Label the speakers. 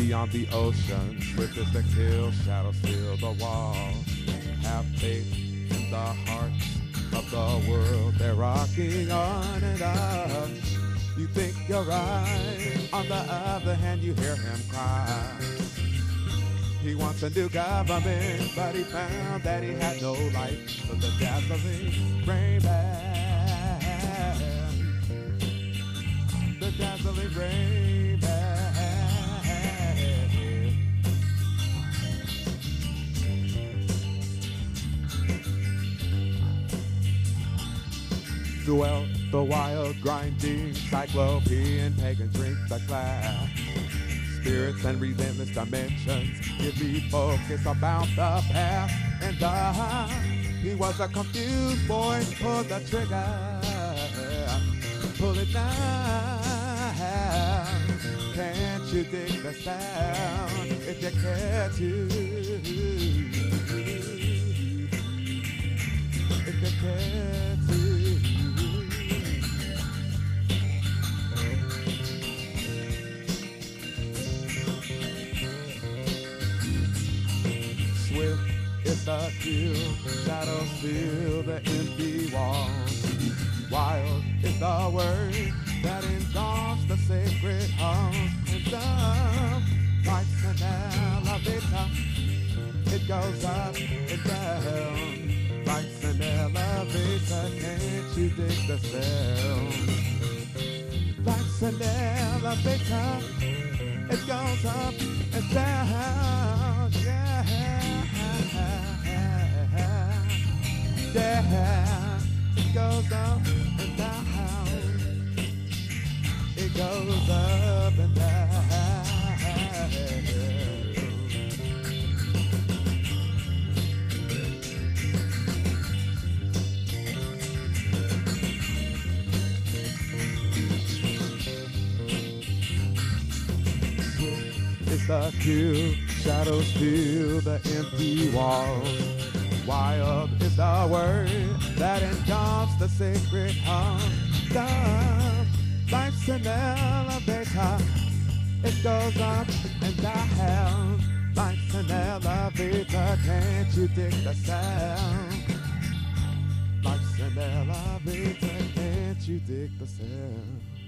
Speaker 1: beyond the ocean, swift as the kill, shadows fill the walls. Have faith in the hearts of the world, they're rocking on and on. You think you're right, on the other hand you hear him cry. He wants a new government, but he found that he had no light. So the dazzling rain band, the dazzling rain band. Dwell the wild, grinding, cyclopean, pagan drink the class. Spirits and relentless dimensions give me focus about the past. And he was a confused boy, pull the trigger, pull it down. Can't you dig the sound if you care to? If you care to. Swift is the kill, shadows fill the empty walls. Wild is the word that engulfs the sacred halls. And down, like an elevator, it goes up and down. Like an elevator, can't you dig the sound? Like an elevator, it goes up and down. Yeah, it goes up and down. It goes up and down. It's the kill, shadows fill the empty walls. Wild is the word that engulfs the sacred heart. Love, life's an elevator. It goes up and down. Life's an elevator. Can't you dig the sound? Life's an elevator. Can't you dig the sound?